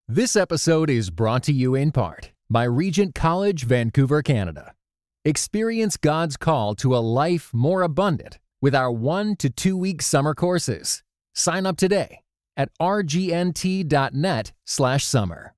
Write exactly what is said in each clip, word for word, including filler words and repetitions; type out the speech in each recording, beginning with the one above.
This episode is brought to you in part by Regent College, Vancouver, Canada. Experience God's call to a life more abundant with our one to two week summer courses. Sign up today at rgnt.net slash summer.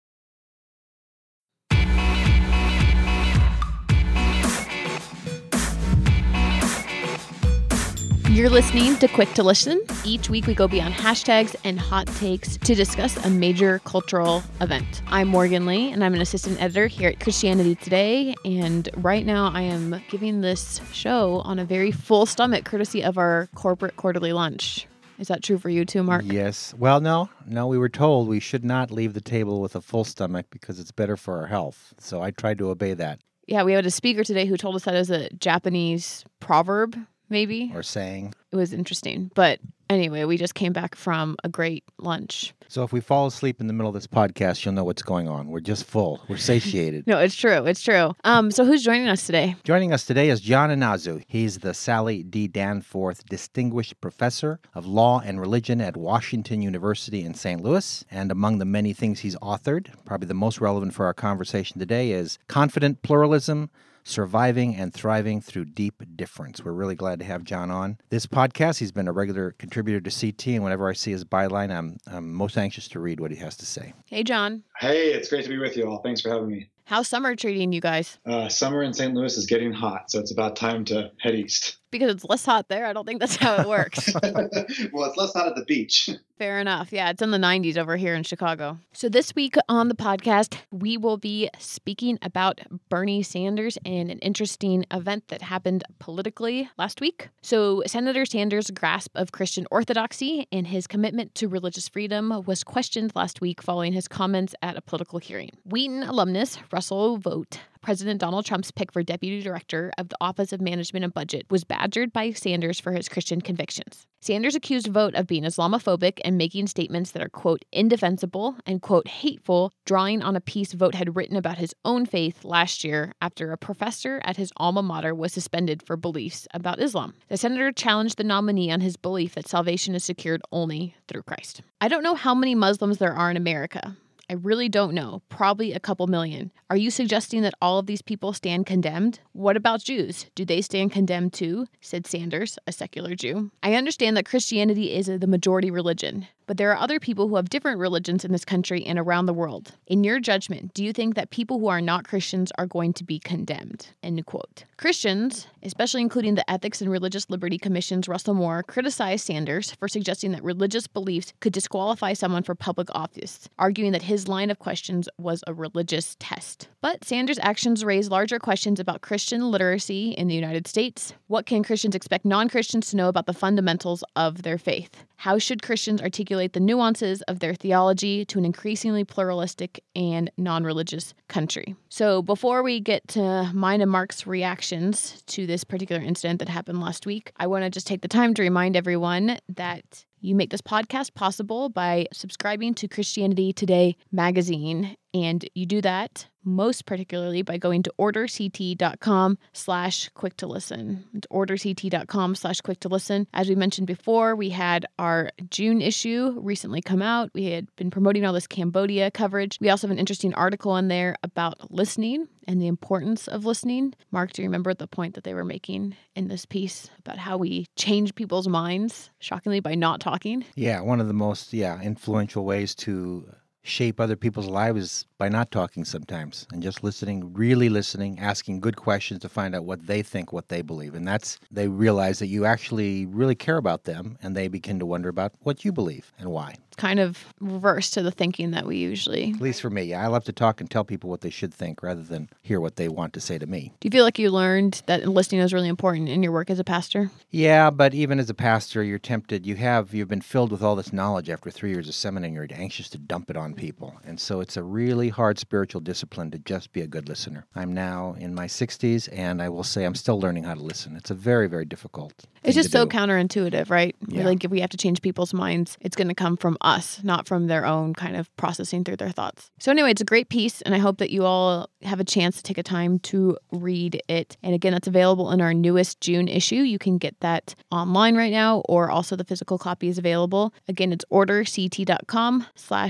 You're listening to Quick to Listen. Each week we go beyond hashtags and hot takes to discuss a major cultural event. I'm Morgan Lee, and I'm an assistant editor here at Christianity Today. And right now I am giving this show on a very full stomach, courtesy of our corporate quarterly lunch. Is that true for you too, Mark? Yes. Well, no. No, we were told we should not leave the table with a full stomach because it's better for our health. So I tried to obey that. Yeah, we had a speaker today who told us that as a Japanese proverb. Maybe. Or saying. It was interesting. But anyway, we just came back from a great lunch. So if we fall asleep in the middle of this podcast, you'll know what's going on. We're just full. We're satiated. No, it's true. It's true. Um, so who's joining us today? Joining us today is John Inazu. He's the Sally D. Danforth Distinguished Professor of Law and Religion at Washington University in Saint Louis. And among the many things he's authored, probably the most relevant for our conversation today is Confident Pluralism, Surviving and Thriving Through Deep Difference. We're really glad to have John on this podcast. He's been a regular contributor to C T, and whenever I see his byline, I'm, I'm most anxious to read what he has to say. Hey, John. Hey, it's great to be with you all. Thanks for having me. How's summer treating you guys? Uh, summer in Saint Louis is getting hot, so it's about time to head east. Because it's less hot there? I don't think that's how it works. Well, it's less hot at the beach. Fair enough. Yeah, it's in the nineties over here in Chicago. So this week on the podcast, we will be speaking about Bernie Sanders and an interesting event that happened politically last week. So Senator Sanders' grasp of Christian orthodoxy and his commitment to religious freedom was questioned last week following his comments at a political hearing. Wheaton alumnus Russell Vought, President Donald Trump's pick for deputy director of the Office of Management and Budget, was badgered by Sanders for his Christian convictions. Sanders accused Vought of being Islamophobic and making statements that are, quote, indefensible and, quote, hateful, drawing on a piece Vought had written about his own faith last year after a professor at his alma mater was suspended for beliefs about Islam. The senator challenged the nominee on his belief that salvation is secured only through Christ. I don't know how many Muslims there are in America. I really don't know. Probably a couple million. Are you suggesting that all of these people stand condemned? What about Jews? Do they stand condemned too? Said Sanders, a secular Jew. I understand that Christianity is the majority religion, but there are other people who have different religions in this country and around the world. In your judgment, do you think that people who are not Christians are going to be condemned? End quote. Christians, especially including the Ethics and Religious Liberty Commission's Russell Moore, criticized Sanders for suggesting that religious beliefs could disqualify someone for public office, arguing that his line of questions was a religious test. But Sanders' actions raise larger questions about Christian literacy in the United States. What can Christians expect non-Christians to know about the fundamentals of their faith? How should Christians articulate the nuances of their theology to an increasingly pluralistic and non-religious country? So before we get to mine and Mark's reactions to this particular incident that happened last week, I want to just take the time to remind everyone that you make this podcast possible by subscribing to Christianity Today magazine, and you do that most particularly by going to orderct.com slash quick to listen. It's orderct.com slash quick to listen. As we mentioned before, we had our June issue recently come out. We had been promoting all this Cambodia coverage. We also have an interesting article in there about listening and the importance of listening. Mark, do you remember the point that they were making in this piece about how we change people's minds, shockingly, by not talking? Yeah, one of the most, yeah, influential ways to shape other people's lives by not talking sometimes and just listening, really listening, asking good questions to find out what they think, what they believe. And that's, they realize that you actually really care about them, and they begin to wonder about what you believe and why. It's kind of reverse to the thinking that we usually... At least for me. I love to talk and tell people what they should think rather than hear what they want to say to me. Do you feel like you learned that listening is really important in your work as a pastor? Yeah, but even as a pastor, you're tempted. You have, you've been filled with all this knowledge after three years of seminary, and you're anxious to dump it on people. And so it's a really hard spiritual discipline to just be a good listener. I'm now in my sixties, and I will say I'm still learning how to listen. It's a very, very difficult thing It's just to so do. counterintuitive, right? Yeah. Like if we have to change people's minds, it's going to come from us, not from their own kind of processing through their thoughts. So anyway, it's a great piece, and I hope that you all have a chance to take a time to read it. And again, it's available in our newest June issue. You can get that online right now, or also the physical copy is available. Again, it's orderct.com slash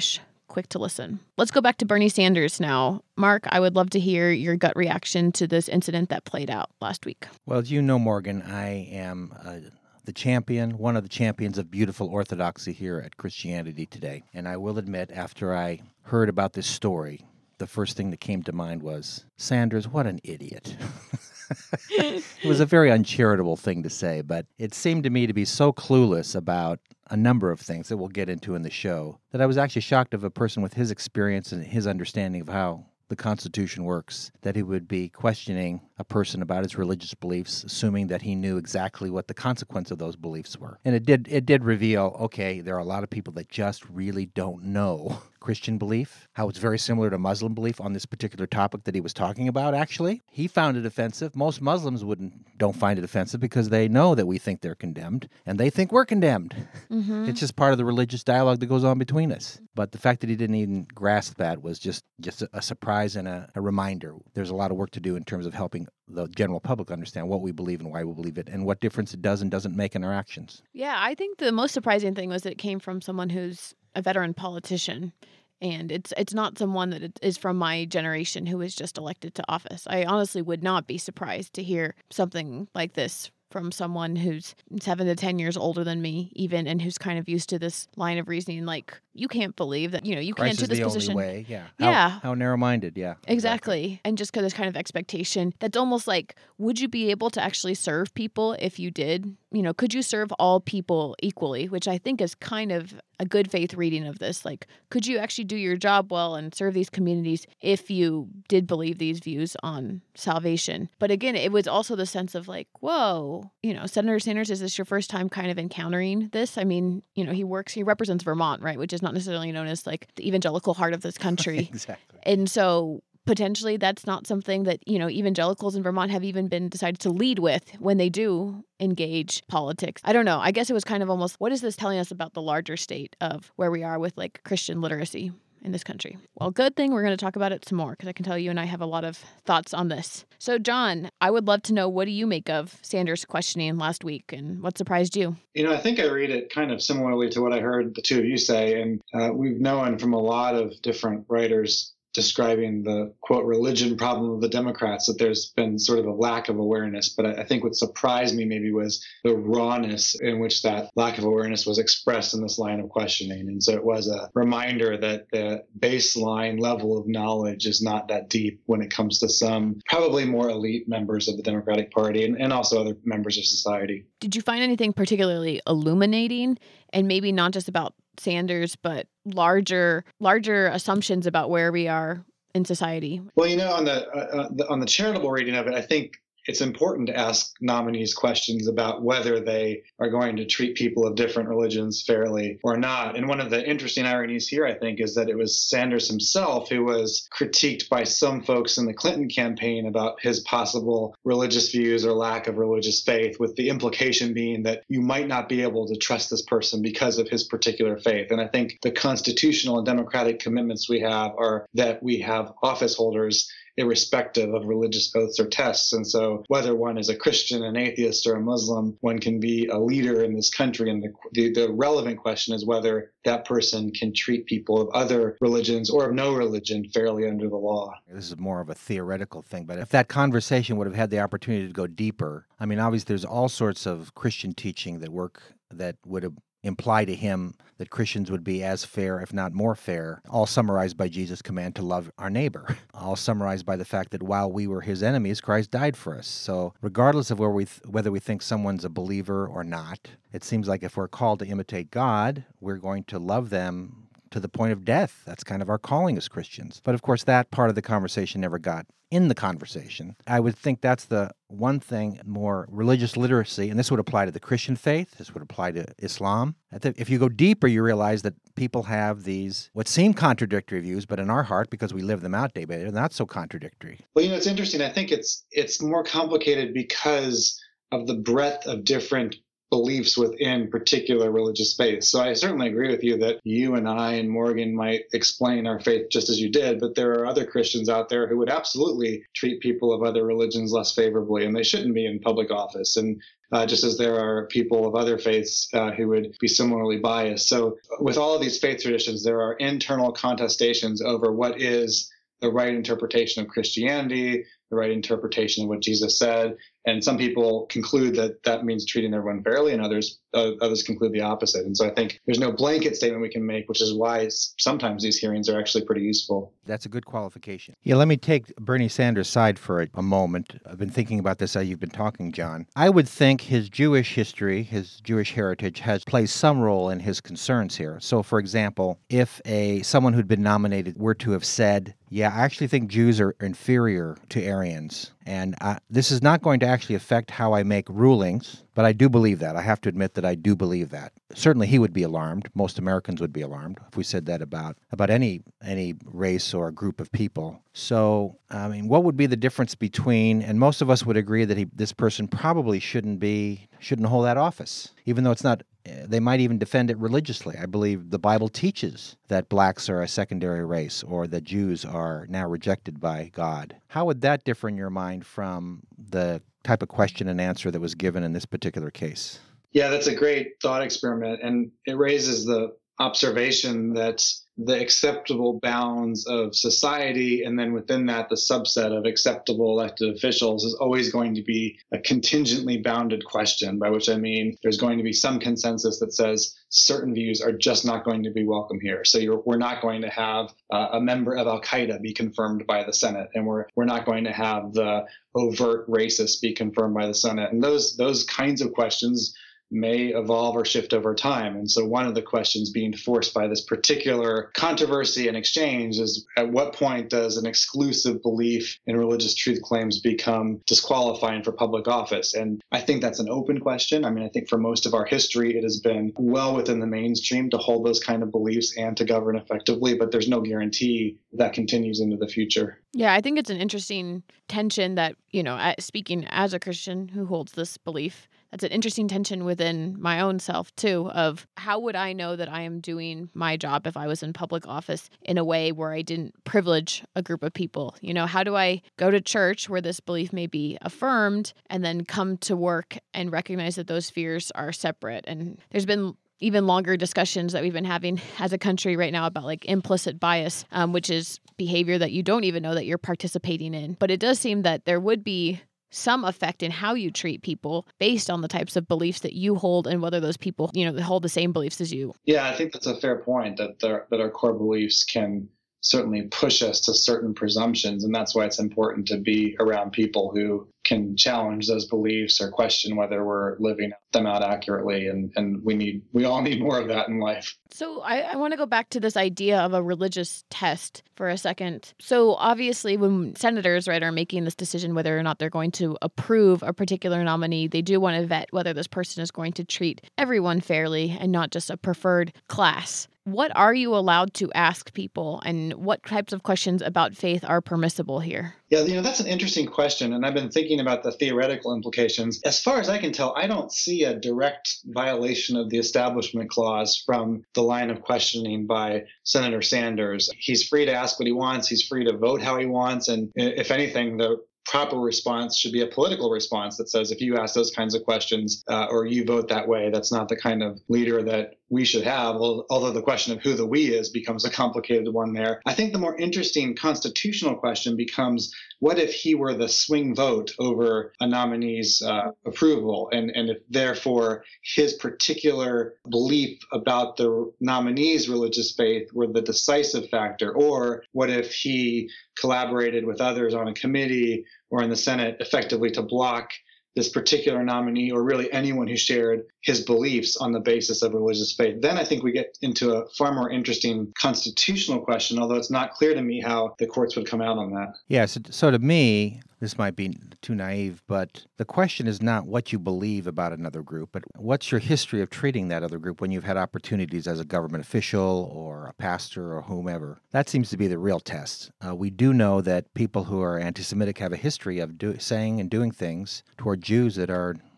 quick to listen. Let's go back to Bernie Sanders now. Mark, I would love to hear your gut reaction to this incident that played out last week. Well, as you know, Morgan, I am uh, the champion, one of the champions of beautiful orthodoxy here at Christianity Today. And I will admit, after I heard about this story, the first thing that came to mind was, Sanders, what an idiot. It was a very uncharitable thing to say, but it seemed to me to be so clueless about a number of things that we'll get into in the show that I was actually shocked of a person with his experience and his understanding of how the Constitution works, that he would be questioning a person about his religious beliefs, assuming that he knew exactly what the consequence of those beliefs were. And it did it did reveal, okay, there are a lot of people that just really don't know Christian belief, how it's very similar to Muslim belief on this particular topic that he was talking about, actually. He found it offensive. Most Muslims wouldn't don't find it offensive because they know that we think they're condemned, and they think we're condemned. Mm-hmm. It's just part of the religious dialogue that goes on between us. But the fact that he didn't even grasp that was just, just a, a surprise and a, a reminder. There's a lot of work to do in terms of helping the general public understand what we believe and why we believe it and what difference it does and doesn't make in our actions. Yeah, I think the most surprising thing was that it came from someone who's a veteran politician. And it's it's not someone that is from my generation who was just elected to office. I honestly would not be surprised to hear something like this from someone who's seven to ten years older than me, even, and who's kind of used to this line of reasoning, like, you can't believe that, you know, you Christ can't do this is the position. Only way. Yeah. Yeah. How, how narrow-minded, yeah. Exactly. exactly. And just because this kind of expectation, that's almost like, would you be able to actually serve people if you did? You know, could you serve all people equally? Which I think is kind of a good faith reading of this. Like, could you actually do your job well and serve these communities if you did believe these views on salvation? But again, it was also the sense of like, whoa, you know, Senator Sanders, is this your first time kind of encountering this? I mean, you know, he works, he represents Vermont, right? Which is not necessarily known as like the evangelical heart of this country. Exactly. And so potentially that's not something that, you know, evangelicals in Vermont have even been decided to lead with when they do engage politics. I don't know. I guess it was kind of almost, what is this telling us about the larger state of where we are with like Christian literacy in this country? Well, good thing we're going to talk about it some more because I can tell you and I have a lot of thoughts on this. So, John, I would love to know, what do you make of Sanders' questioning last week and what surprised you? You know, I think I read it kind of similarly to what I heard the two of you say. And uh, we've known from a lot of different writers describing the, quote, religion problem of the Democrats, that there's been sort of a lack of awareness. But I, I think what surprised me maybe was the rawness in which that lack of awareness was expressed in this line of questioning. And so it was a reminder that the baseline level of knowledge is not that deep when it comes to some probably more elite members of the Democratic Party and, and also other members of society. Did you find anything particularly illuminating, and maybe not just about Sanders, but larger larger assumptions about where we are in society? Well, you know, on the, uh, the on the charitable reading of it, I think it's important to ask nominees questions about whether they are going to treat people of different religions fairly or not. And one of the interesting ironies here, I think, is that it was Sanders himself who was critiqued by some folks in the Clinton campaign about his possible religious views or lack of religious faith, with the implication being that you might not be able to trust this person because of his particular faith. And I think the constitutional and democratic commitments we have are that we have office holders irrespective of religious oaths or tests. And so whether one is a Christian, an atheist, or a Muslim, one can be a leader in this country. And the, the, the relevant question is whether that person can treat people of other religions or of no religion fairly under the law. This is more of a theoretical thing, but if that conversation would have had the opportunity to go deeper, I mean, obviously there's all sorts of Christian teaching that work that would have imply to him that Christians would be as fair, if not more fair, all summarized by Jesus' command to love our neighbor, all summarized by the fact that while we were his enemies, Christ died for us. So regardless of where we th- whether we think someone's a believer or not, it seems like if we're called to imitate God, we're going to love them to the point of death. That's kind of our calling as Christians. But of course, that part of the conversation never got in the conversation. I would think that's the one thing, more religious literacy, and this would apply to the Christian faith, this would apply to Islam. If you go deeper, you realize that people have these, what seem contradictory views, but in our heart, because we live them out day by day, they're not so contradictory. Well, you know, it's interesting. I think it's it's more complicated because of the breadth of different beliefs within particular religious faiths. So I certainly agree with you that you and I and Morgan might explain our faith just as you did, but there are other Christians out there who would absolutely treat people of other religions less favorably, and they shouldn't be in public office. And uh, just as there are people of other faiths uh, who would be similarly biased. So with all of these faith traditions, there are internal contestations over what is the right interpretation of Christianity, the right interpretation of what Jesus said. And some people conclude that that means treating everyone fairly, and others uh, others conclude the opposite. And so I think there's no blanket statement we can make, which is why sometimes these hearings are actually pretty useful. That's a good qualification. Yeah, let me take Bernie Sanders' side for a, a moment. I've been thinking about this as you've been talking, John. I would think his Jewish history, his Jewish heritage, has played some role in his concerns here. So, for example, if a someone who'd been nominated were to have said, yeah, I actually think Jews are inferior to Aryans, and uh, this is not going to actually affect how I make rulings, but I do believe that. I have to admit that I do believe that. Certainly he would be alarmed. Most Americans would be alarmed if we said that about, about any any race or group of people. So, I mean, what would be the difference between, and most of us would agree that he, this person probably shouldn't be, shouldn't hold that office, even though it's not, they might even defend it religiously. I believe the Bible teaches that blacks are a secondary race or that Jews are now rejected by God. How would that differ in your mind from the type of question and answer that was given in this particular case? Yeah, that's a great thought experiment. And it raises the observation that the acceptable bounds of society, and then within that, the subset of acceptable elected officials, is always going to be a contingently bounded question, by which I mean there's going to be some consensus that says certain views are just not going to be welcome here. So you're, we're not going to have uh, a member of Al-Qaeda be confirmed by the Senate, and we're we're not going to have the overt racist be confirmed by the Senate. And those those kinds of questions may evolve or shift over time. And so one of the questions being forced by this particular controversy and exchange is, at what point does an exclusive belief in religious truth claims become disqualifying for public office? And I think that's an open question. I mean, I think for most of our history, it has been well within the mainstream to hold those kind of beliefs and to govern effectively, but there's no guarantee that continues into the future. Yeah, I think it's an interesting tension that, you know, speaking as a Christian who holds this belief, that's an interesting tension within my own self, too, of how would I know that I am doing my job if I was in public office in a way where I didn't privilege a group of people? You know, how do I go to church where this belief may be affirmed and then come to work and recognize that those fears are separate? And there's been even longer discussions that we've been having as a country right now about like implicit bias, um, which is behavior that you don't even know that you're participating in. But it does seem that there would be some effect in how you treat people based on the types of beliefs that you hold and whether those people, you know, hold the same beliefs as you. Yeah, I think that's a fair point, that there, that our core beliefs can certainly push us to certain presumptions. And that's why it's important to be around people who can challenge those beliefs or question whether we're living them out accurately. And, and we need, we all need more of that in life. So I, I want to go back to this idea of a religious test for a second. So obviously when senators, right, are making this decision whether or not they're going to approve a particular nominee, they do want to vet whether this person is going to treat everyone fairly and not just a preferred class. What are you allowed to ask people, and what types of questions about faith are permissible here? Yeah, you know, that's an interesting question, and I've been thinking about the theoretical implications. As far as I can tell, I don't see a direct violation of the Establishment Clause from the line of questioning by Senator Sanders. He's free to ask what he wants. He's free to vote how he wants, and if anything, the proper response should be a political response that says, if you ask those kinds of questions uh, or you vote that way, that's not the kind of leader that we should have, although the question of who the we is becomes a complicated one there. I think the more interesting constitutional question becomes, what if he were the swing vote over a nominee's uh, approval? And, and if therefore his particular belief about the nominee's religious faith were the decisive factor? Or what if he collaborated with others on a committee or in the Senate effectively to block this particular nominee, or really anyone who shared his beliefs on the basis of religious faith? Then I think we get into a far more interesting constitutional question, although it's not clear to me how the courts would come out on that. Yeah, so, so to me, this might be too naive, but the question is not what you believe about another group, but what's your history of treating that other group when you've had opportunities as a government official or a pastor or whomever. That seems to be the real test. Uh, we do know that people who are anti-Semitic have a history of do, saying and doing things toward Jews that are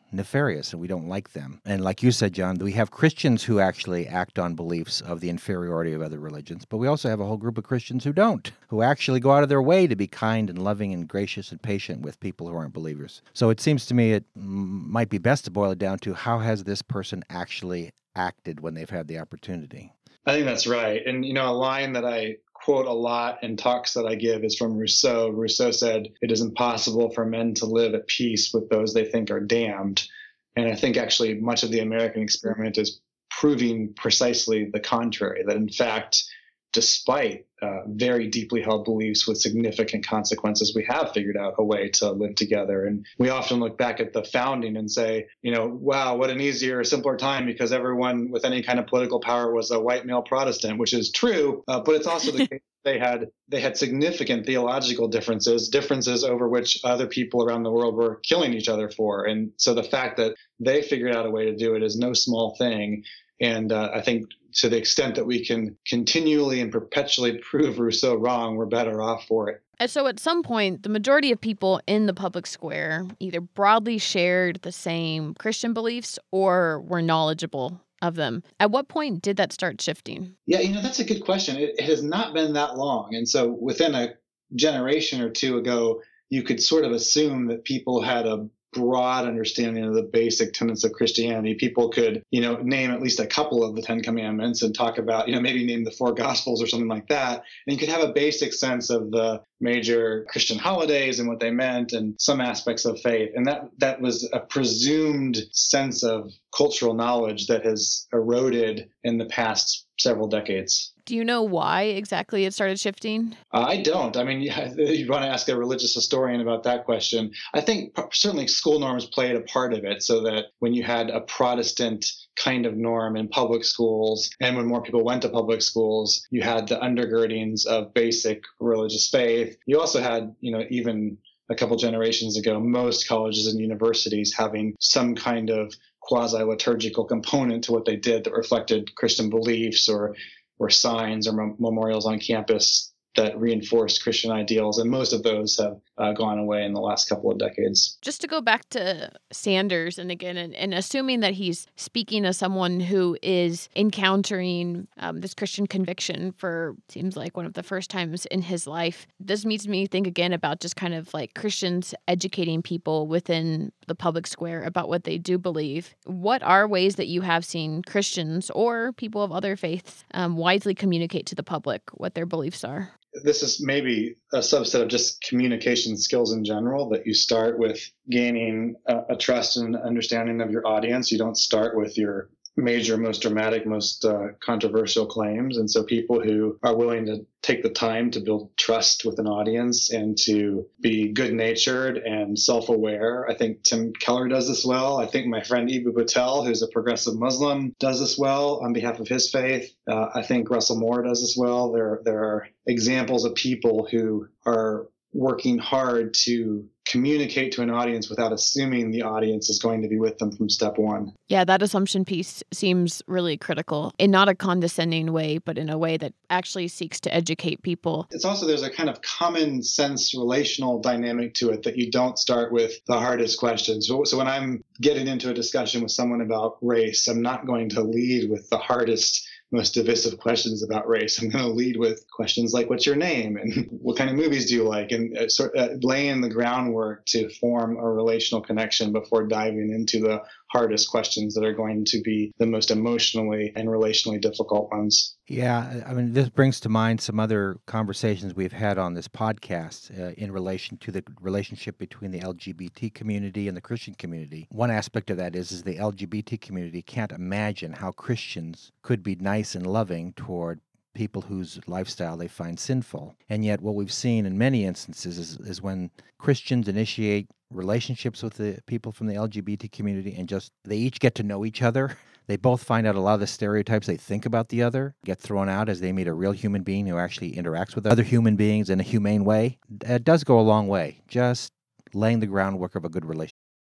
nefarious and we don't like them. And like you said, John, we have Christians who actually act on beliefs of the inferiority of other religions, but we also have a whole group of Christians who don't, who actually go out of their way to be kind and loving and gracious and patient with people who aren't believers. So it seems to me it m- might be best to boil it down to how has this person actually acted when they've had the opportunity. I think that's right. And, you know, a line that I quote a lot in talks that I give is from Rousseau. Rousseau said, "It is impossible for men to live at peace with those they think are damned." And I think actually much of the American experiment is proving precisely the contrary, that in fact, despite uh, very deeply held beliefs with significant consequences, we have figured out a way to live together. And we often look back at the founding and say, you know, wow, what an easier, simpler time because everyone with any kind of political power was a white male Protestant, which is true, uh, but it's also the case they had they had significant theological differences, differences over which other people around the world were killing each other for. And so the fact that they figured out a way to do it is no small thing. And uh, I think to the extent that we can continually and perpetually prove Rousseau wrong, we're better off for it. And so at some point, the majority of people in the public square either broadly shared the same Christian beliefs or were knowledgeable of them. At what point did that start shifting? Yeah, you know, that's a good question. It, it has not been that long. And so within a generation or two ago, you could sort of assume that people had a broad understanding of the basic tenets of Christianity. People could, you know, name at least a couple of the Ten Commandments and talk about, you know, maybe name the four Gospels or something like that. And you could have a basic sense of the major Christian holidays and what they meant and some aspects of faith. And that that was a presumed sense of cultural knowledge that has eroded in the past several decades. Do you know why exactly it started shifting? Uh, I don't. I mean, yeah, you want to ask a religious historian about that question. I think certainly school norms played a part of it, so that when you had a Protestant kind of norm in public schools, and when more people went to public schools, you had the undergirdings of basic religious faith. You also had, you know, even a couple generations ago, most colleges and universities having some kind of quasi-liturgical component to what they did that reflected Christian beliefs or or signs or mem- memorials on campus that reinforced Christian ideals. And most of those have uh, gone away in the last couple of decades. Just to go back to Sanders, and again, and, and assuming that he's speaking as someone who is encountering um, this Christian conviction for, seems like one of the first times in his life, this makes me think again about just kind of like Christians educating people within the public square about what they do believe. What are ways that you have seen Christians or people of other faiths um, wisely communicate to the public what their beliefs are? This is maybe a subset of just communication skills in general, that you start with gaining a, a trust and understanding of your audience. You don't start with your major, most dramatic, most uh, controversial claims. And so people who are willing to take the time to build trust with an audience and to be good-natured and self-aware. I think Tim Keller does this well. I think my friend Eboo Patel, who's a progressive Muslim, does this well on behalf of his faith. Uh, I think Russell Moore does this well. There, there are examples of people who are working hard to communicate to an audience without assuming the audience is going to be with them from step one. Yeah, that assumption piece seems really critical in not a condescending way, but in a way that actually seeks to educate people. It's also, there's a kind of common sense relational dynamic to it that you don't start with the hardest questions. So, so when I'm getting into a discussion with someone about race, I'm not going to lead with the hardest, most divisive questions about race. I'm going to lead with questions like, what's your name? And what kind of movies do you like? And uh, sort of uh, laying the groundwork to form a relational connection before diving into the hardest questions that are going to be the most emotionally and relationally difficult ones. Yeah, I mean, this brings to mind some other conversations we've had on this podcast uh, in relation to the relationship between the L G B T community and the Christian community. One aspect of that is, is the L G B T community can't imagine how Christians could be nice and loving toward people whose lifestyle they find sinful. And yet what we've seen in many instances is, is when Christians initiate relationships with the people from the L G B T community and just they each get to know each other. They both find out a lot of the stereotypes they think about the other get thrown out as they meet a real human being who actually interacts with other human beings in a humane way. It does go a long way, just laying the groundwork of a good relationship.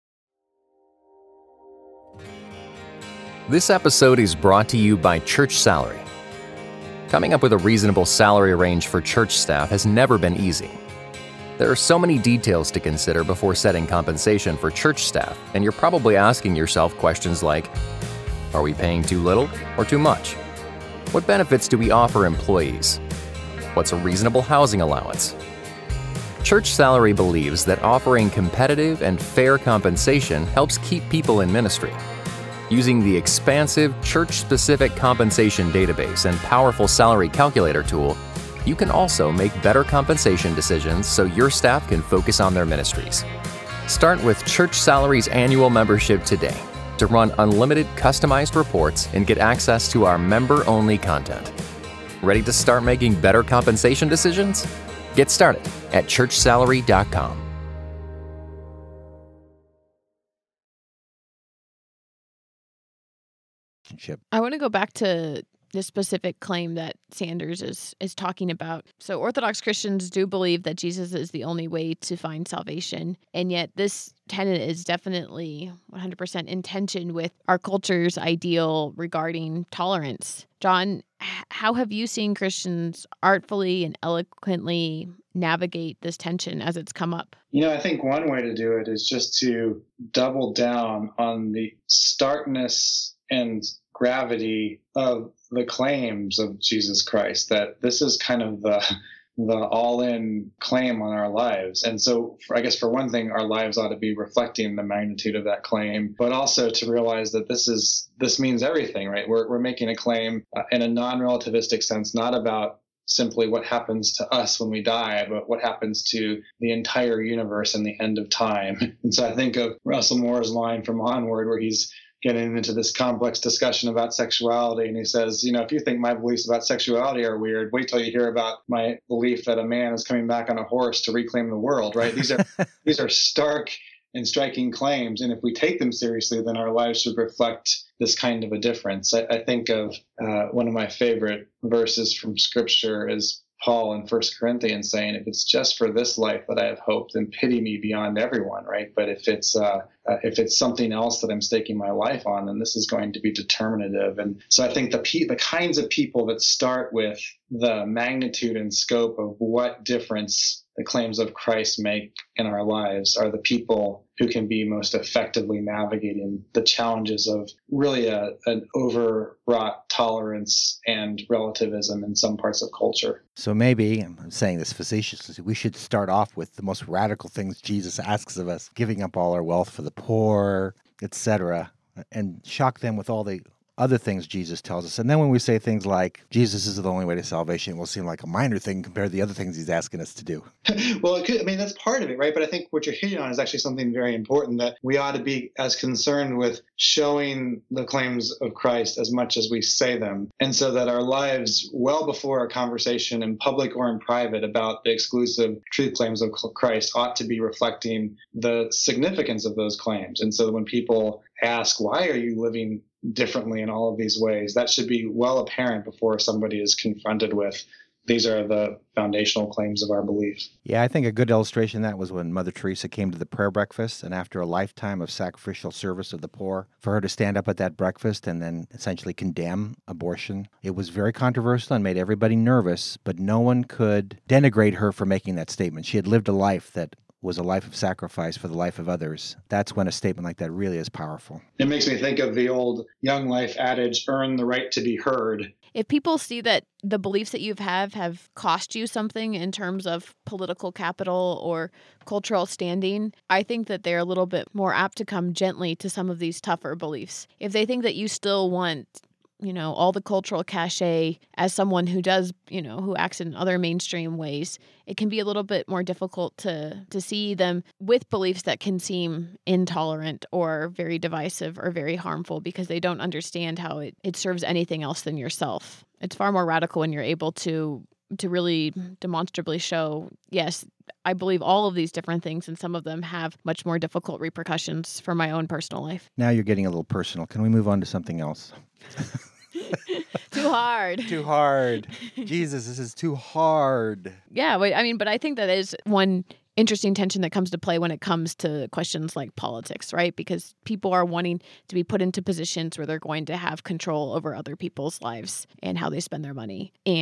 This episode is brought to you by Church Salary. Coming up with a reasonable salary range for church staff has never been easy. There are so many details to consider before setting compensation for church staff, and you're probably asking yourself questions like, are we paying too little or too much? What benefits do we offer employees? What's a reasonable housing allowance? Church Salary believes that offering competitive and fair compensation helps keep people in ministry. Using the expansive church-specific compensation database and powerful salary calculator tool, you can also make better compensation decisions so your staff can focus on their ministries. Start with Church Salary's annual membership today to run unlimited customized reports and get access to our member-only content. Ready to start making better compensation decisions? Get started at church salary dot com. I want to go back to the specific claim that Sanders is is talking about. So Orthodox Christians do believe that Jesus is the only way to find salvation, and yet this tenet is definitely one hundred percent in tension with our culture's ideal regarding tolerance. John, h- how have you seen Christians artfully and eloquently navigate this tension as it's come up? You know, I think one way to do it is just to double down on the starkness and gravity of the claims of Jesus Christ, that this is kind of the the all-in claim on our lives. And so for, I guess for one thing, our lives ought to be reflecting the magnitude of that claim, but also to realize that this is this means everything, right? We're we're making a claim uh, in a non-relativistic sense, not about simply what happens to us when we die, but what happens to the entire universe in the end of time. And so I think of Russell Moore's line from Onward, where he's getting into this complex discussion about sexuality. And he says, you know, if you think my beliefs about sexuality are weird, wait till you hear about my belief that a man is coming back on a horse to reclaim the world, right? These are these are stark and striking claims. And if we take them seriously, then our lives should reflect this kind of a difference. I, I think of uh, one of my favorite verses from Scripture is Paul in First Corinthians saying, if it's just for this life that I have hope, then pity me beyond everyone, right? But if it's uh, uh, if it's something else that I'm staking my life on, then this is going to be determinative. And so I think the pe- the kinds of people that start with the magnitude and scope of what difference the claims of Christ make in our lives are the people who can be most effectively navigating the challenges of really a, an overwrought tolerance and relativism in some parts of culture. So maybe, I'm saying this facetiously, we should start off with the most radical things Jesus asks of us, giving up all our wealth for the poor, et cetera, and shock them with all the other things Jesus tells us. And then when we say things like, Jesus is the only way to salvation, it will seem like a minor thing compared to the other things he's asking us to do. Well, it could, I mean, that's part of it, right? But I think what you're hitting on is actually something very important, that we ought to be as concerned with showing the claims of Christ as much as we say them. And so that our lives, well before a conversation in public or in private about the exclusive truth claims of Christ, ought to be reflecting the significance of those claims. And so when people ask, why are you living differently in all of these ways, that should be well apparent before somebody is confronted with, these are the foundational claims of our belief. Yeah, I think a good illustration of that was when Mother Teresa came to the prayer breakfast, and after a lifetime of sacrificial service of the poor, for her to stand up at that breakfast and then essentially condemn abortion, it was very controversial and made everybody nervous, but no one could denigrate her for making that statement. She had lived a life that was a life of sacrifice for the life of others. That's when a statement like that really is powerful. It makes me think of the old Young Life adage, earn the right to be heard. If people see that the beliefs that you have have cost you something in terms of political capital or cultural standing, I think that they're a little bit more apt to come gently to some of these tougher beliefs. If they think that you still want, you know, all the cultural cachet as someone who does, you know, who acts in other mainstream ways, it can be a little bit more difficult to to see them with beliefs that can seem intolerant or very divisive or very harmful because they don't understand how it, it serves anything else than yourself. It's far more radical when you're able to to really demonstrably show, yes, I believe all of these different things, and some of them have much more difficult repercussions for my own personal life. Now you're getting a little personal. Can we move on to something else? Too hard. Too hard. Jesus, this is too hard. Yeah, but, I mean, but I think that is one interesting tension that comes to play when it comes to questions like politics, right? Because people are wanting to be put into positions where they're going to have control over other people's lives and how they spend their money. And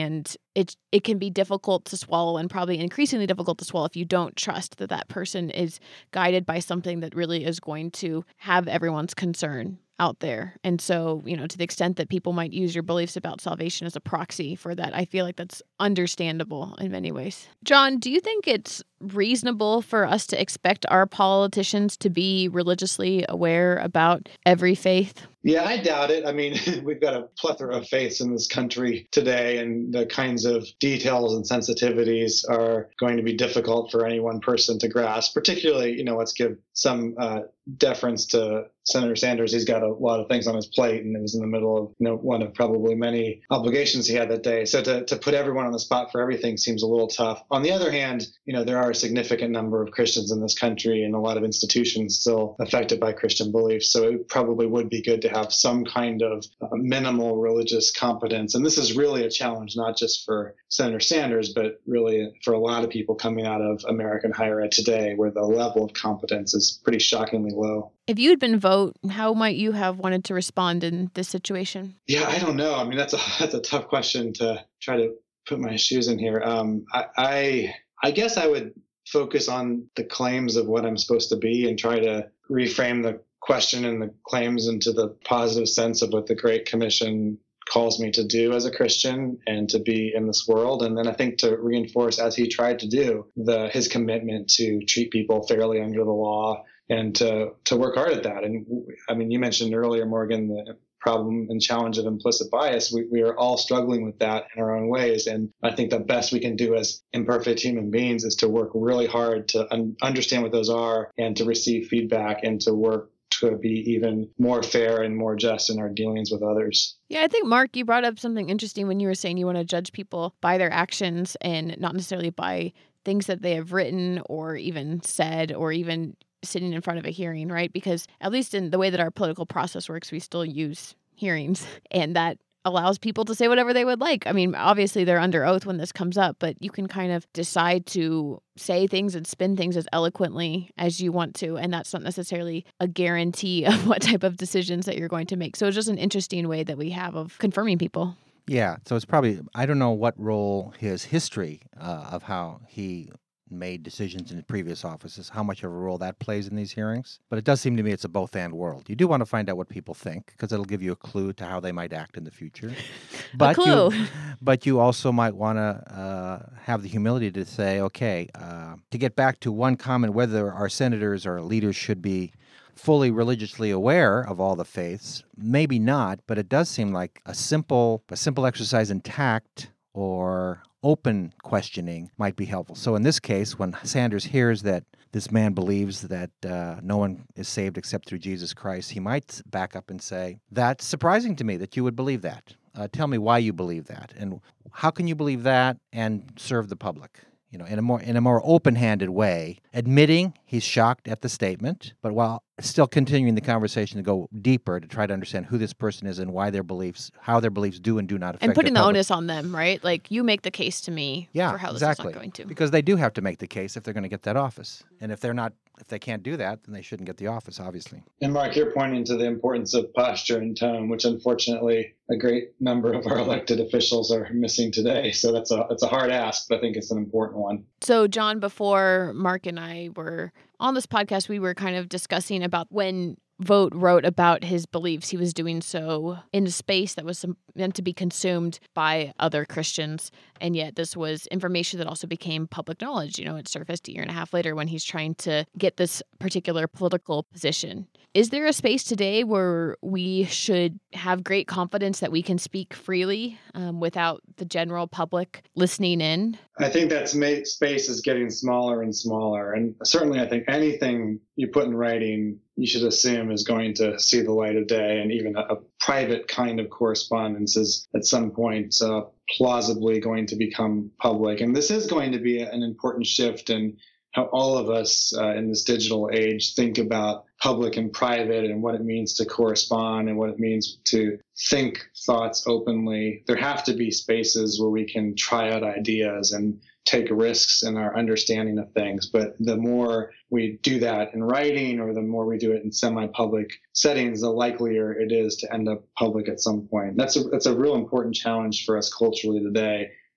it it can be difficult to swallow, and probably increasingly difficult to swallow if you don't trust that that person is guided by something that really is going to have everyone's concern out there. And so, you know, to the extent that people might use your beliefs about salvation as a proxy for that, I feel like that's understandable in many ways. John, do you think it's reasonable for us to expect our politicians to be religiously aware about every faith? Yeah, I doubt it. I mean, we've got a plethora of faiths in this country today, and the kinds of details and sensitivities are going to be difficult for any one person to grasp. Particularly, you know, let's give some uh, deference to Senator Sanders. He's got a lot of things on his plate, and it was in the middle of, you know, one of probably many obligations he had that day. So to, to put everyone on the spot for everything seems a little tough. On the other hand, you know, there are a significant number of Christians in this country and a lot of institutions still affected by Christian beliefs. So it probably would be good to have some kind of uh, minimal religious competence. And this is really a challenge, not just for Senator Sanders, but really for a lot of people coming out of American higher ed today, where the level of competence is pretty shockingly low. If you had been vote, how might you have wanted to respond in this situation? Yeah, I don't know. I mean, that's a that's a tough question to try to put my shoes in here. Um, I, I I guess I would focus on the claims of what I'm supposed to be and try to reframe the question and the claims into the positive sense of what the Great Commission calls me to do as a Christian and to be in this world. And then I think to reinforce, as he tried to do, the his commitment to treat people fairly under the law and to, to work hard at that. And I mean, you mentioned earlier, Morgan, the problem and challenge of implicit bias. We, we are all struggling with that in our own ways. And I think the best we can do as imperfect human beings is to work really hard to un- understand what those are and to receive feedback and to work to be even more fair and more just in our dealings with others. Yeah, I think, Mark, you brought up something interesting when you were saying you want to judge people by their actions and not necessarily by things that they have written or even said or even sitting in front of a hearing, right? Because at least in the way that our political process works, we still use hearings, and that allows people to say whatever they would like. I mean, obviously they're under oath when this comes up, but you can kind of decide to say things and spin things as eloquently as you want to, and that's not necessarily a guarantee of what type of decisions that you're going to make. So it's just an interesting way that we have of confirming people. Yeah, so it's probably, I don't know what role his history uh, of how he made decisions in previous offices, how much of a role that plays in these hearings. But it does seem to me it's a both-and world. You do want to find out what people think, because it'll give you a clue to how they might act in the future. But a clue. You, but you also might want to uh, have the humility to say, okay, uh, to get back to one comment, whether our senators or leaders should be fully religiously aware of all the faiths, maybe not, but it does seem like a simple, a simple exercise in tact or open questioning might be helpful. So in this case, when Sanders hears that this man believes that uh, no one is saved except through Jesus Christ, he might back up and say, that's surprising to me that you would believe that. Uh, tell me why you believe that, and how can you believe that and serve the public? You know, in a more in a more open-handed way, admitting he's shocked at the statement, but while still continuing the conversation to go deeper to try to understand who this person is and why their beliefs, how their beliefs do and do not affect. And putting the public. onus on them, right? Like, you make the case to me yeah, for how this exactly. is not going to. Because they do have to make the case if they're going to get that office, and if they're not, if they can't do that, then they shouldn't get the office, obviously. And Mark, you're pointing to the importance of posture and tone, which unfortunately a great number of our elected officials are missing today. So that's a it's a hard ask, but I think it's an important one. So, John, before Mark and I were on this podcast, we were kind of discussing about when Vogt wrote about his beliefs, he was doing so in a space that was meant to be consumed by other Christians. And yet this was information that also became public knowledge. You know, it surfaced a year and a half later when he's trying to get this particular political position. Is there a space today where we should have great confidence that we can speak freely um, without the general public listening in? I think that space is getting smaller and smaller. And certainly I think anything you put in writing, you should assume is going to see the light of day. And even a, a private kind of correspondence is at some point uh, plausibly going to become public. And this is going to be an important shift in how all of us uh, in this digital age think about public and private and what it means to correspond and what it means to think thoughts openly. There have to be spaces where we can try out ideas and take risks in our understanding of things. But the more we do that in writing or the more we do it in semi-public settings, the likelier it is to end up public at some point. That's a, that's a real important challenge for us culturally today.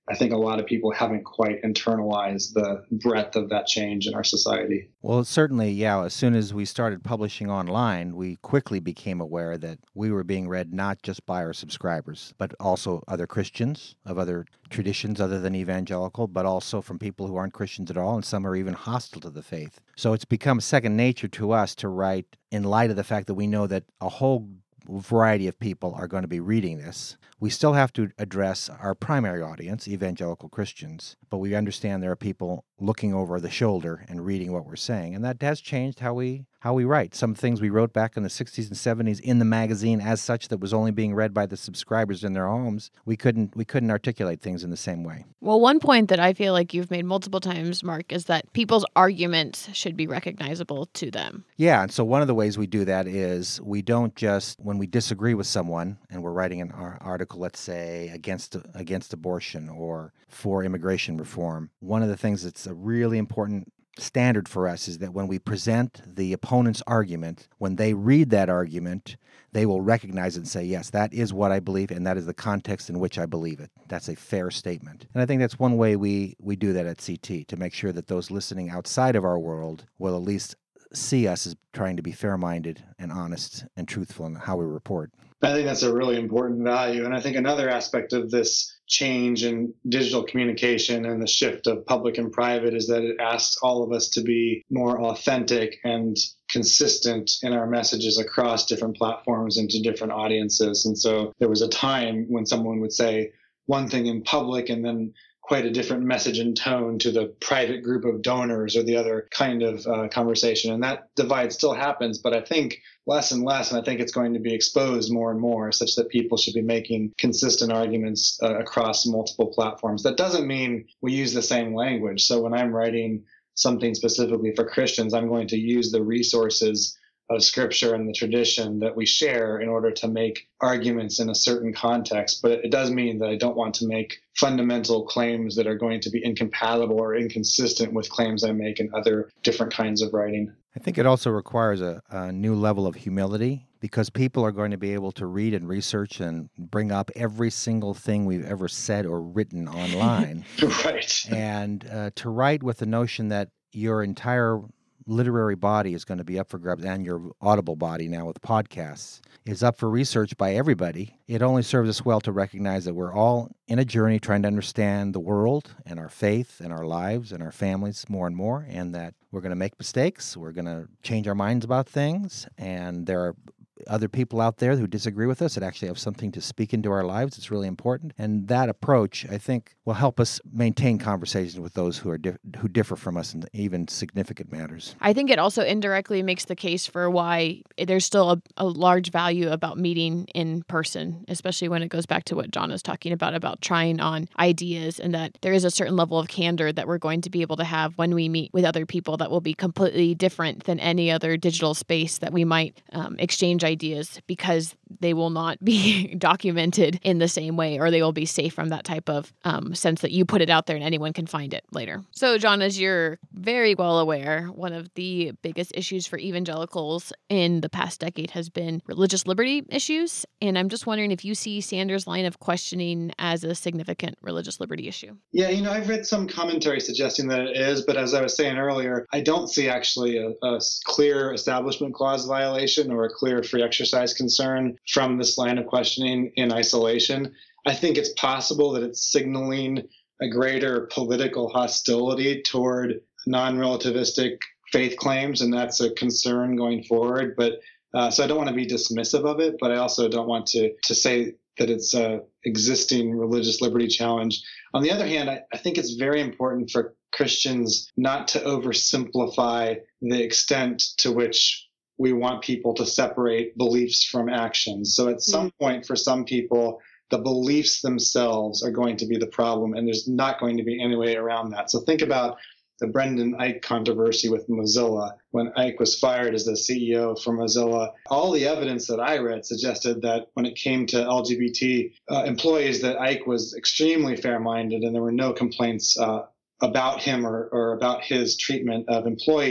I think a lot of people haven't quite internalized the breadth of that change in our society. Well, certainly, yeah. As soon as we started publishing online, we quickly became aware that we were being read not just by our subscribers, but also other Christians of other traditions other than evangelical, but also from people who aren't Christians at all, and some are even hostile to the faith. So it's become second nature to us to write in light of the fact that we know that a whole variety of people are going to be reading this. We still have to address our primary audience, evangelical Christians, but we understand there are people looking over the shoulder and reading what we're saying, and that has changed how we how we write. Some things we wrote back in the sixties and seventies in the magazine as such that was only being read by the subscribers in their homes, we couldn't we couldn't articulate things in the same way. Well, one point that I feel like you've made multiple times, Mark, is that people's arguments should be recognizable to them. Yeah, and so one of the ways we do that is we don't just, when we disagree with someone and we're writing an article, let's say, against against abortion or for immigration reform, one of the things that's a really important standard for us is that when we present the opponent's argument, when they read that argument, they will recognize it and say, yes, that is what I believe, and that is the context in which I believe it. That's a fair statement. And I think that's one way we, we do that at C T, to make sure that those listening outside of our world will at least see us as trying to be fair-minded and honest and truthful in how we report. I think that's a really important value. And I think another aspect of this change in digital communication and the shift of public and private is that it asks all of us to be more authentic and consistent in our messages across different platforms and to different audiences. And so there was a time when someone would say one thing in public and then quite a different message and tone to the private group of donors or the other kind of uh, conversation. And that divide still happens, but I think less and less, and I think it's going to be exposed more and more such that people should be making consistent arguments uh, across multiple platforms. That doesn't mean we use the same language. So when I'm writing something specifically for Christians, I'm going to use the resources of Scripture and the tradition that we share in order to make arguments in a certain context. But it does mean that I don't want to make fundamental claims that are going to be incompatible or inconsistent with claims I make in other different kinds of writing. I think it also requires a, a new level of humility, because people are going to be able to read and research and bring up every single thing we've ever said or written online. Right. And uh, to write with the notion that your entire literary body is going to be up for grabs, and your audible body now with podcasts is up for research by everybody. It only serves us well to recognize that we're all in a journey trying to understand the world and our faith and our lives and our families more and more, and that we're going to make mistakes, we're going to change our minds about things, and there are other people out there who disagree with us that actually have something to speak into our lives. It's really important. And that approach, I think, will help us maintain conversations with those who are dif- who differ from us in even significant matters. I think it also indirectly makes the case for why there's still a, a large value about meeting in person, especially when it goes back to what John is talking about, about trying on ideas, and that there is a certain level of candor that we're going to be able to have when we meet with other people that will be completely different than any other digital space that we might um, exchange ideas, because they will not be documented in the same way, or they will be safe from that type of um, sense that you put it out there and anyone can find it later. So, John, as you're very well aware, one of the biggest issues for evangelicals in the past decade has been religious liberty issues. And I'm just wondering if you see Sanders' line of questioning as a significant religious liberty issue. Yeah, you know, I've read some commentary suggesting that it is, but as I was saying earlier, I don't see actually a, a clear Establishment Clause violation or a clear free exercise concern from this line of questioning in isolation. I think it's possible that it's signaling a greater political hostility toward non-relativistic faith claims, and that's a concern going forward. But uh, so I don't want to be dismissive of it, but I also don't want to to say that it's a existing religious liberty challenge. On the other hand, I, I think it's very important for Christians not to oversimplify the extent to which we want people to separate beliefs from actions. So at some point, for some people, the beliefs themselves are going to be the problem, and there's not going to be any way around that. So think about the Brendan Eich controversy with Mozilla. When Eich was fired as the C E O for Mozilla, all the evidence that I read suggested that when it came to L G B T uh, employees, that Eich was extremely fair-minded, and there were no complaints uh, about him or, or about his treatment of employees.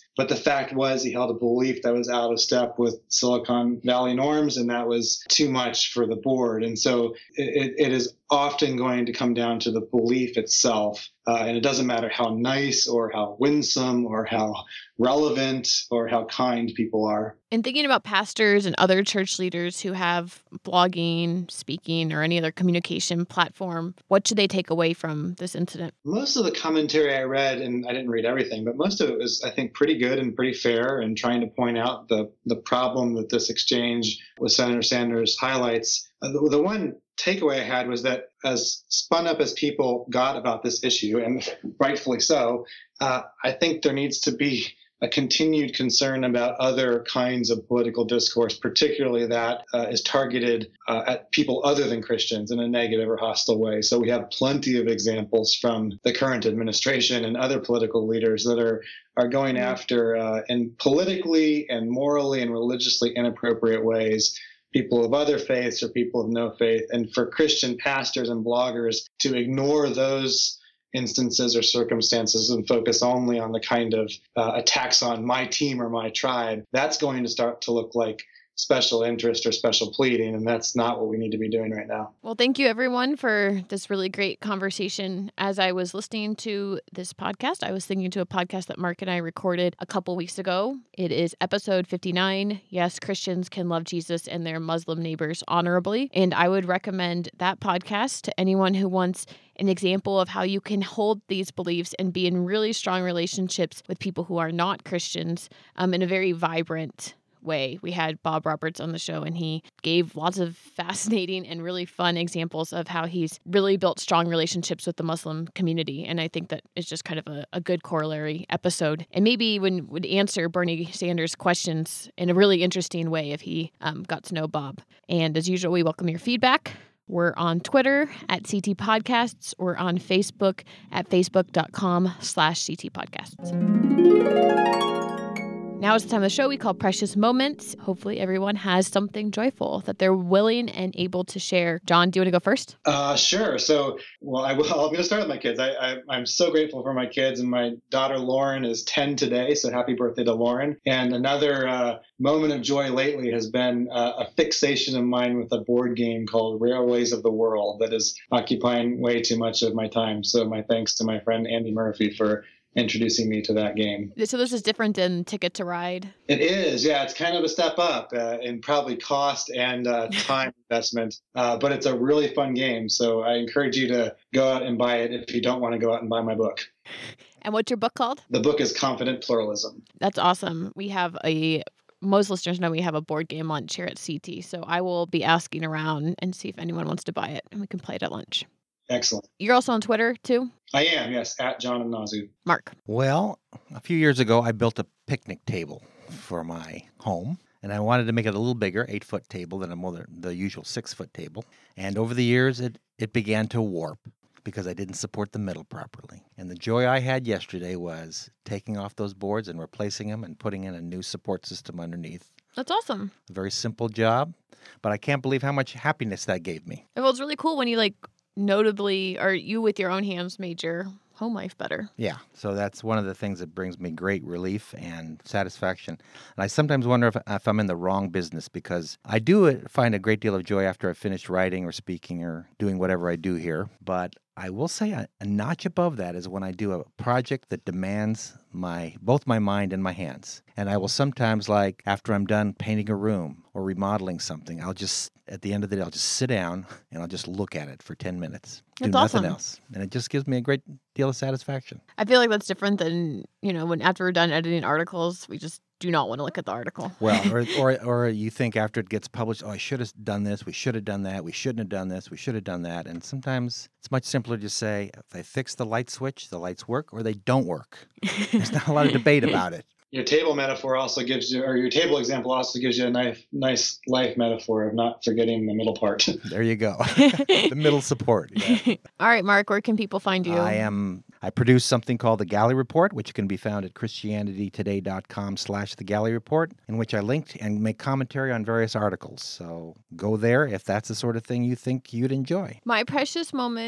But the fact was he held a belief that was out of step with Silicon Valley norms, and that was too much for the board. And so it, it is often going to come down to the belief itself. Uh, and it doesn't matter how nice or how winsome or how relevant or how kind people are. And thinking about pastors and other church leaders who have blogging, speaking, or any other communication platform, what should they take away from this incident? Most of the commentary I read, and I didn't read everything, but most of it was, I think, pretty good and pretty fair and trying to point out the, the problem that this exchange with Senator Sanders highlights. Uh, the, the one takeaway I had was that as spun up as people got about this issue, and rightfully so, uh, I think there needs to be a continued concern about other kinds of political discourse, particularly that uh, is targeted uh, at people other than Christians in a negative or hostile way. So we have plenty of examples from the current administration and other political leaders that are are going after uh, in politically and morally and religiously inappropriate ways people of other faiths or people of no faith. And for Christian pastors and bloggers to ignore those instances or circumstances and focus only on the kind of uh, attacks on my team or my tribe, that's going to start to look like special interest or special pleading, and that's not what we need to be doing right now. Well, thank you everyone for this really great conversation. As I was listening to this podcast, I was thinking to a podcast that Mark and I recorded a couple weeks ago. It is episode fifty-nine. Yes, Christians can love Jesus and their Muslim neighbors honorably. And I would recommend that podcast to anyone who wants an example of how you can hold these beliefs and be in really strong relationships with people who are not Christians um, in a very vibrant way. We had Bob Roberts on the show, and he gave lots of fascinating and really fun examples of how he's really built strong relationships with the Muslim community. And I think that is just kind of a, a good corollary episode. And maybe even would answer Bernie Sanders' questions in a really interesting way if he um, got to know Bob. And as usual, we welcome your feedback. We're on Twitter at C T Podcasts or on Facebook at facebook.com slash CT Podcasts. Now is the time of the show we call Precious Moments. Hopefully everyone has something joyful that they're willing and able to share. John, do you want to go first? Uh, sure. So, well, I will, I'm going to start with my kids. I, I, I'm so grateful for my kids, and my daughter Lauren is ten today, so happy birthday to Lauren. And another uh, moment of joy lately has been uh, a fixation of mine with a board game called Railways of the World that is occupying way too much of my time. So my thanks to my friend Andy Murphy for introducing me to that game. So this is different than Ticket to Ride? It is, yeah. It's kind of a step up uh, in probably cost and uh, time investment, uh, but it's a really fun game. So I encourage you to go out and buy it if you don't want to go out and buy my book. And what's your book called? The book is Confident Pluralism. That's awesome. We have a... Most listeners know we have a board game lunch here at C T, so I will be asking around and see if anyone wants to buy it, and we can play it at lunch. Excellent. You're also on Twitter, too? I am, yes, at John and Nazu. Mark. Well, a few years ago, I built a picnic table for my home, and I wanted to make it a little bigger, eight-foot table than a more, the usual six-foot table. And over the years, it, it began to warp because I didn't support the middle properly. And the joy I had yesterday was taking off those boards and replacing them and putting in a new support system underneath. That's awesome. A very simple job, but I can't believe how much happiness that gave me. Well, it's really cool when you, like, notably, or you with your own hands made your home life better. Yeah, so that's one of the things that brings me great relief and satisfaction. And I sometimes wonder if, if I'm in the wrong business, because I do find a great deal of joy after I've finished writing or speaking or doing whatever I do here. But I will say a, a notch above that is when I do a project that demands my both my mind and my hands. And I will sometimes, like after I'm done painting a room or remodeling something, I'll just, at the end of the day, I'll just sit down and I'll just look at it for ten minutes. That's do nothing awesome. else. And it just gives me a great deal of satisfaction. I feel like that's different than, you know, when after we're done editing articles, we just do not want to look at the article. Well, or, or or you think after it gets published, oh, I should have done this, we should have done that, we shouldn't have done this, we should have done that. And sometimes it's much simpler to say, if I fix the light switch, the lights work, or they don't work. There's not a lot of debate about it. Your table metaphor also gives you, or your table example also gives you a nice, nice life metaphor of not forgetting the middle part. There you go. The middle support. Yeah. All right, Mark, where can people find you? I am. I produce something called The Gallery Report, which can be found at christianitytoday.com slash The Gallery Report, in which I linked and make commentary on various articles. So go there if that's the sort of thing you think you'd enjoy. My precious moment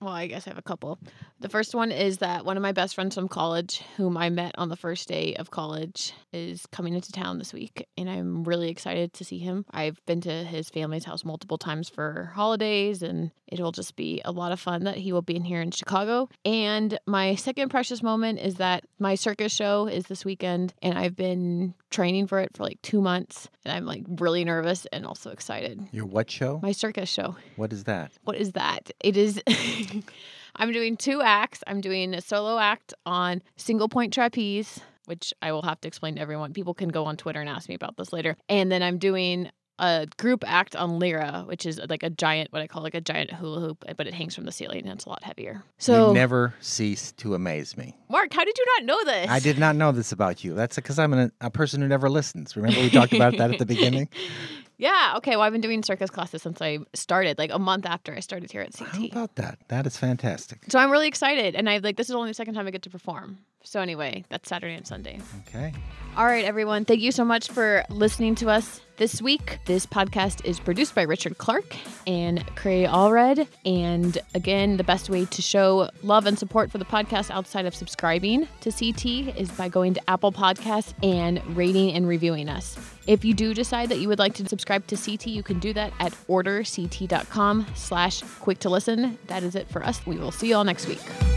Well, I guess I have a couple. The first one is that one of my best friends from college, whom I met on the first day of college, is coming into town this week, and I'm really excited to see him. I've been to his family's house multiple times for holidays, and it will just be a lot of fun that he will be in here in Chicago. And my second precious moment is that my circus show is this weekend, and I've been training for it for like two months, and I'm like really nervous and also excited. Your what show? My circus show. What is that? What is that? It is... I'm doing two acts. I'm doing a solo act on single point trapeze, which I will have to explain to everyone. People can go on Twitter and ask me about this later. And then I'm doing a group act on lyra, which is like a giant, what I call like a giant hula hoop, but it hangs from the ceiling and it's a lot heavier. So you never cease to amaze me. Mark, how did you not know this? I did not know this about you. That's because I'm a, a person who never listens. Remember we talked about that at the beginning? Yeah. Okay. Well, I've been doing circus classes since I started, like a month after I started here at C T. How about that? That is fantastic. So I'm really excited. And I like, this is only the second time I get to perform. So anyway, that's Saturday and Sunday. Okay. All right, everyone. Thank you so much for listening to us this week. This podcast is produced by Richard Clark and Cray Allred. And again, the best way to show love and support for the podcast outside of subscribing to C T is by going to Apple Podcasts and rating and reviewing us. If you do decide that you would like to subscribe to C T, you can do that at orderct.com slash quick to listen. That is it for us. We will see you all next week.